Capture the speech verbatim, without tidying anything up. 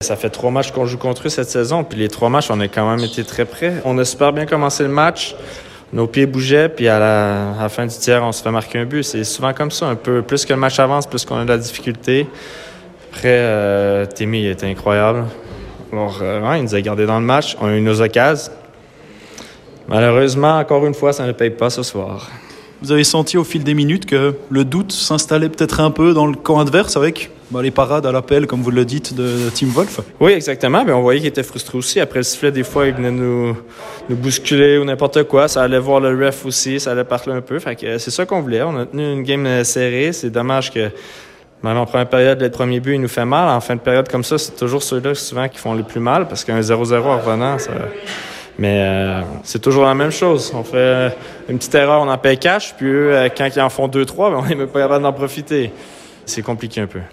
Ça fait trois matchs qu'on joue contre eux cette saison, puis les trois matchs, on a quand même été très près. On a super bien commencé le match, nos pieds bougeaient, puis à la, à la fin du tiers, on se fait marquer un but. C'est souvent comme ça, un peu plus que le match avance, plus qu'on a de la difficulté. Après, euh, Timmy était incroyable. Alors, euh, ouais, il nous a gardés dans le match, on a eu nos occasions. Malheureusement, encore une fois, ça ne paye pas ce soir. Vous avez senti au fil des minutes que le doute s'installait peut-être un peu dans le camp adverse avec bah, les parades à l'appel, comme vous le dites, de Tim Wolf? Oui, exactement. Bien, on voyait qu'il était frustré aussi. Après le sifflet, des fois, il venait nous, nous bousculer ou n'importe quoi. Ça allait voir le ref aussi, ça allait parler un peu. Fait que c'est ça qu'on voulait. On a tenu une game serrée. C'est dommage que, même en première période, le premier but, il nous fait mal. En fin de période comme ça, c'est toujours ceux-là souvent qui font le plus mal parce qu'un zéro zéro en revenant, ça... Mais euh, c'est toujours la même chose. On fait une petite erreur, on en paye cash, puis eux, quand ils en font deux trois, ben, on n'est même pas capable d'en profiter. C'est compliqué un peu.